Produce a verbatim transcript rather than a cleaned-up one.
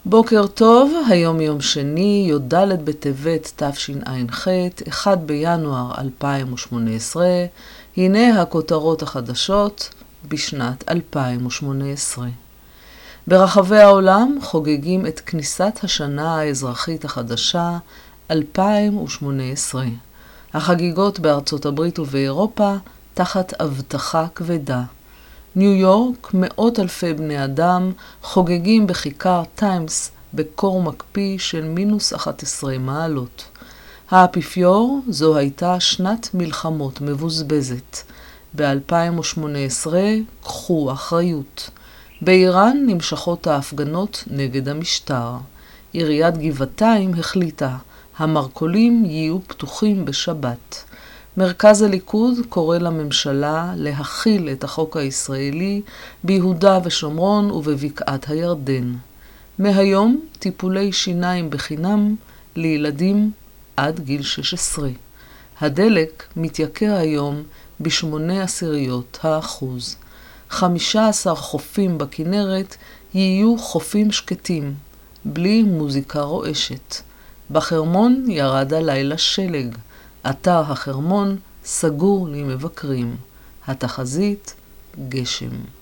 בוקר טוב, היום יום שני, י"ד בטבת תשע"ח, אחד בינואר אלפיים ושמונה עשרה. הנה הכותרות החדשות בשנת אלפיים ושמונה עשרה. ברחבי העולם חוגגים את כניסת השנה האזרחית החדשה אלפיים ושמונה עשרה. החגיגות בארצות הברית ובאירופה תחת הבטחה כבדה. ניו יורק, מאות אלפי בני אדם חוגגים בכיכר טיימס בקור מקפיא של מינוס אחת עשרה מעלות. האפיפיור, זו הייתה שנת מלחמות מבוזבזת. ב-אלפיים ושמונה עשרה קחו אחריות. באיראן נמשכות ההפגנות נגד המשטר. עיריית גבעתיים החליטה, המרכולים יהיו פתוחים בשבת. מרכז הליכוד קורא לממשלה להכיל את החוק הישראלי ביהודה ושומרון ובבקעת הירדן. מהיום טיפולי שיניים בחינם לילדים עד גיל שש עשרה. הדלק מתייקר היום בשמונה עשיריות האחוז. חמישה עשר חופים בכנרת יהיו חופים שקטים, בלי מוזיקה רועשת. בחרמון ירד הלילה שלג. אתר החרמון סגור למבקרים. התחזית גשם.